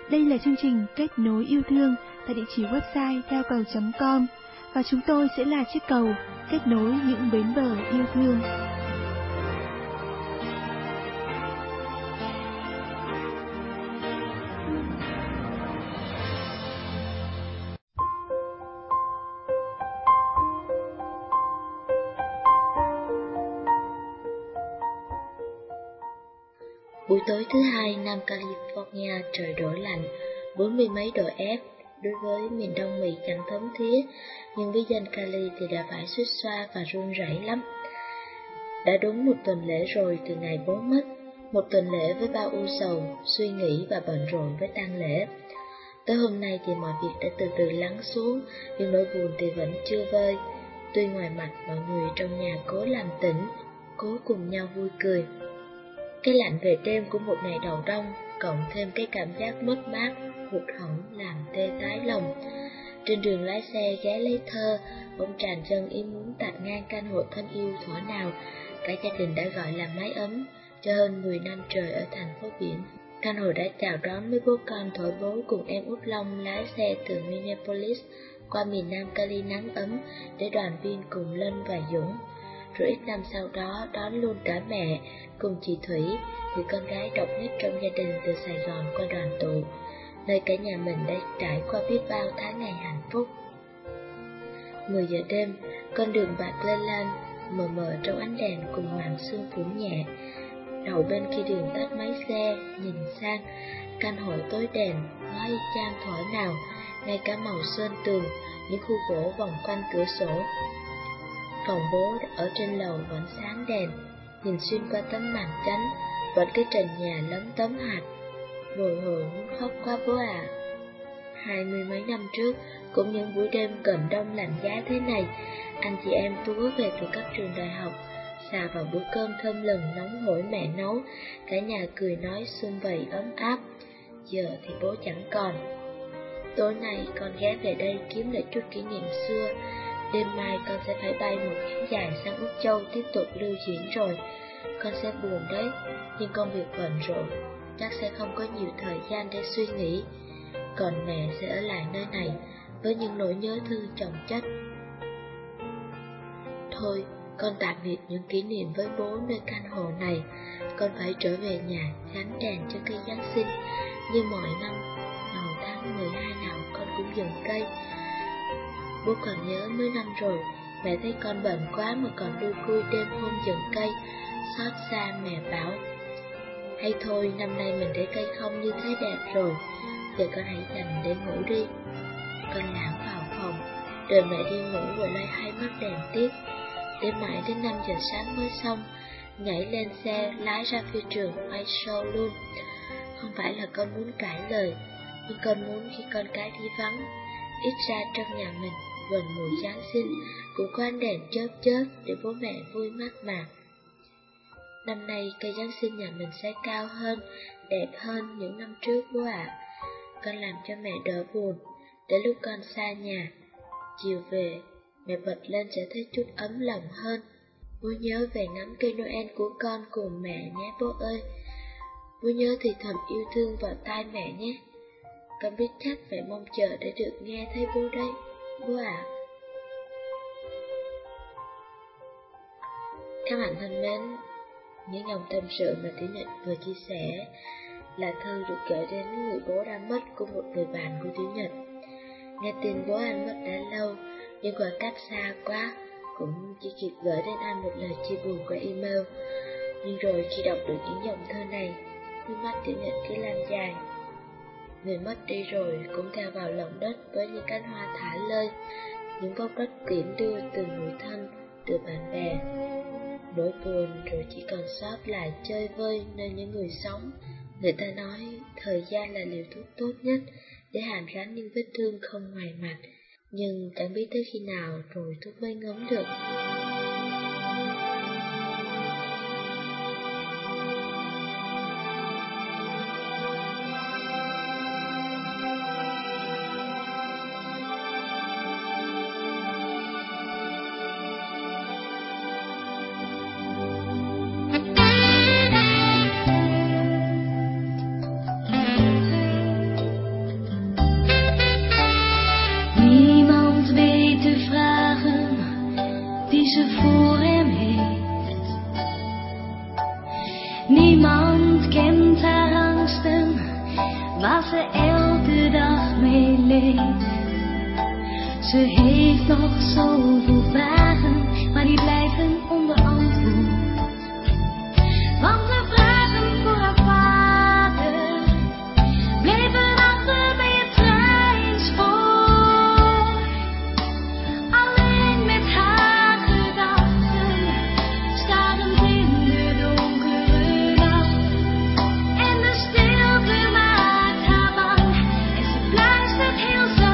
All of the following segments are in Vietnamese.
Đây là chương trình Kết nối yêu thương tại địa chỉ website theo cầu.com và chúng tôi sẽ là chiếc cầu kết nối những bến bờ yêu thương. Buổi tối thứ hai, Nam California trời đổ lạnh, 40 mấy độ F. Đối với miền Đông Mỹ chẳng thấm thía, nhưng với dân Cali thì đã phải xuýt xoa và run rẩy lắm. Đã đúng một tuần lễ rồi từ ngày bố mất, một tuần lễ với bao ưu sầu, suy nghĩ và bận rộn với tang lễ. Tới hôm nay thì mọi việc đã từ từ lắng xuống, nhưng nỗi buồn thì vẫn chưa vơi. Tuy ngoài mặt mọi người trong nhà cố làm tĩnh, cố cùng nhau vui cười. Cái lạnh về đêm của một ngày đầu đông, cộng thêm cái cảm giác mất mát, hụt hẫng làm tê tái lòng. Trên đường lái xe ghé lấy Thơ, bỗng tràn dâng ý muốn tạt ngang căn hộ thân yêu thuở nào cả gia đình đã gọi là mái ấm cho hơn 10 năm trời ở thành phố biển. Căn hộ đã chào đón mấy bố con thổi bố cùng em út Long lái xe từ Minneapolis qua miền Nam Cali nắng ấm để đoàn viên cùng Lân và Dũng. Rồi ít năm sau đó đón luôn cả mẹ cùng chị Thủy, người con gái độc nhất trong gia đình từ Sài Gòn qua đoàn tụ, nơi cả nhà mình đã trải qua biết bao tháng ngày hạnh phúc. 10 giờ đêm, con đường bạc lên lan, mờ mờ trong ánh đèn cùng màn sương phủ nhẹ. Đầu bên kia đường tắt máy xe, nhìn sang, căn hộ tối đèn, nó y chang thuở nào, ngay cả màu sơn tường, những khu gỗ vòng quanh cửa sổ. Phòng bố ở trên lầu vẫn sáng đèn, nhìn xuyên qua tấm màn trắng, vẫn cái trần nhà lấm tấm hạt. Bồi hồi muốn khóc quá bố à. 20 mấy năm trước, cũng những buổi đêm cận đông lạnh giá thế này, anh chị em túa về từ các trường đại học, xà vào bữa cơm thơm lừng nóng hổi mẹ nấu, cả nhà cười nói sum vầy ấm áp. Giờ thì bố chẳng còn. Tối nay con ghé về đây kiếm lại chút kỷ niệm xưa. Đêm mai con sẽ phải bay một chuyến dài sang Úc Châu tiếp tục lưu diễn rồi. Con sẽ buồn đấy, nhưng công việc bận rộn, chắc sẽ không có nhiều thời gian để suy nghĩ. Còn mẹ sẽ ở lại nơi này với những nỗi nhớ thương chồng chất. Thôi, con tạm biệt những kỷ niệm với bố nơi căn hộ này. Con phải trở về nhà gắn đèn cho cây Giáng sinh. Như mọi năm, đầu tháng 12 nào con cũng dựng cây. Bố còn nhớ mấy năm rồi, mẹ thấy con bận quá mà còn đuôi cui đêm hôm dựng cây. Xót xa mẹ bảo, hay thôi năm nay mình để cây không như thế đẹp rồi, giờ con hãy dành để ngủ đi. Con lãng vào phòng, đợi mẹ đi ngủ rồi lấy hai mắt đèn tiếp, để mãi đến 5 giờ sáng mới xong, nhảy lên xe lái ra phi trường quay show luôn. Không phải là con muốn cãi lời, nhưng con muốn khi con cái đi vắng, ít ra trong nhà mình vần mùi Giáng sinh cũng có ánh đèn chớp chớp để bố mẹ vui mắt mà. Năm nay cây Giáng sinh nhà mình sẽ cao hơn, đẹp hơn những năm trước bố ạ. Con làm cho mẹ đỡ buồn, để lúc con xa nhà, chiều về, mẹ bật lên sẽ thấy chút ấm lòng hơn. Bố nhớ về ngắm cây Noel của con cùng mẹ nhé bố ơi. Bố nhớ thì thầm yêu thương vào tai mẹ nhé. Con biết chắc mẹ mong chờ để được nghe thấy bố đây, bố ạ. Các bạn thân mến, những dòng tâm sự mà Tiểu Nhật vừa chia sẻ là thư được gửi đến người bố đã mất của một người bạn của Tiểu Nhật. Nghe tin bố anh mất đã lâu, nhưng khoảng cách xa quá, cũng chỉ kịp gửi đến anh một lời chia buồn qua email. Nhưng rồi khi đọc được những dòng thơ này, nước mắt Tiểu Nhật cứ lan dài. Người mất đi rồi cũng theo vào lòng đất với những cánh hoa thả lơi, những gốc đất tiễn đưa từ người thân, từ bạn bè. Nỗi buồn rồi chỉ còn sót lại chơi vơi nơi những người sống. Người ta nói thời gian là liều thuốc tốt nhất để hàn gắn những vết thương không ngoài mặt, nhưng chẳng biết tới khi nào rồi thuốc mới ngấm được. ze elke dag mee leeft. Ze heeft nog zoveel vragen, maar die blijven onbeantwoord. Want de vragen voor haar vader bleven achter bij het treinspoor. Alleen met haar gedachten, starend in de donkere nacht. En de stilte maakt haar bang en ze fluistert heel zacht.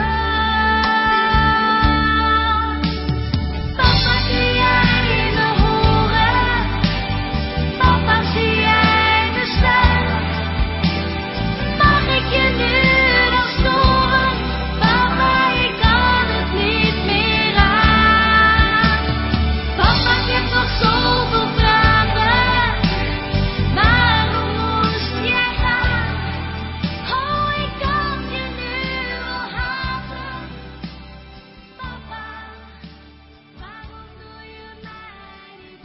Papa, kun jij me horen? Papa, zie jij me staan? Mag ik je nu nog storen? Papa, ik kan het niet meer aan. Papa, ik heb nog zoveel vragen. Waarom moest jij gaan? Oh, ik kan je nu wel haten. Papa, waarom doe je mij dit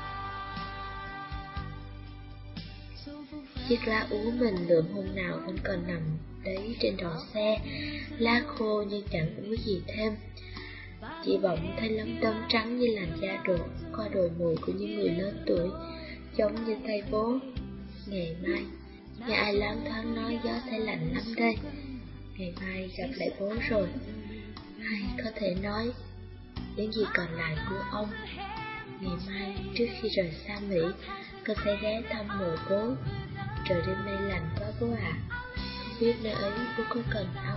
aan? Zoveel Chiếc lá úa mình lượm hôm nào vẫn còn nằm đấy trên đầu xe, lá khô nhưng chẳng úa gì thêm. Chị bỗng thấy lấm tấm trắng như làn da đổ qua đồi mồi của những người lớn tuổi, giống như tay bố. Ngày mai, nghe ai loáng thoáng nói gió sẽ lạnh lắm đây. Ngày mai gặp lại bố rồi, hay có thể nói những gì còn lại của ông. Ngày mai trước khi rời xa Mỹ, con sẽ ghé thăm mộ bố. Trời đêm nay lạnh quá bố ạ. Không biết nơi ấy bố có cần áo